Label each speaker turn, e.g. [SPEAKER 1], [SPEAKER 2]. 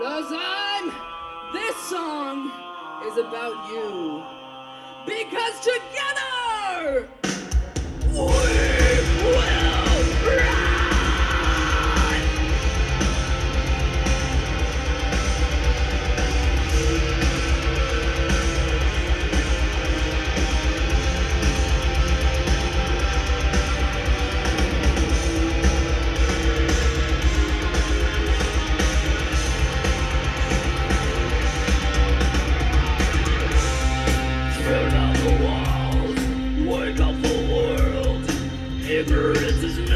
[SPEAKER 1] This song is about you. Because together we will rise! Turn down the walls, wake up the world. Ignorance is